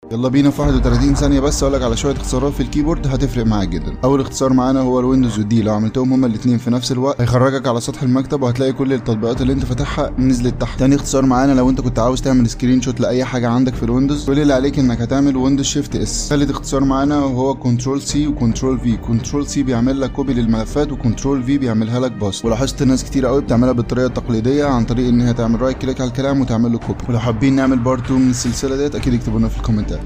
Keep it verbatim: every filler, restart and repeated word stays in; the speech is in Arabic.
يلا بينا في واحد وتلاتين ثانيه بس اقول لك على شويه اختصارات في الكيبورد هتفرق معاك جدا. اول اختصار معانا هو الويندوز والدي، لو عملتهم هما الاثنين في نفس الوقت هيخرجك على سطح المكتب وهتلاقي كل التطبيقات اللي انت فاتحها نزلت تحت. تاني اختصار معانا لو انت كنت عاوز تعمل سكرين شوت لاي حاجه عندك في الويندوز كل اللي عليك انك هتعمل ويندوز شيفت اس. ثالث اختصار معانا وهو كنترول سي وكنترول في. كنترول سي بيعمل لك كوبي للملفات وكنترول في بيعملها لك باست. ولاحظت ناس كتير قوي بتعملها بالطريقه التقليديه عن طريق ان هي تعمل رايت كليك على الكلام وتعمل له كوبي. ولو حابين نعمل بارت اتنين من السلسله ديت اكيد اكتبوا لنا في الكومنتات.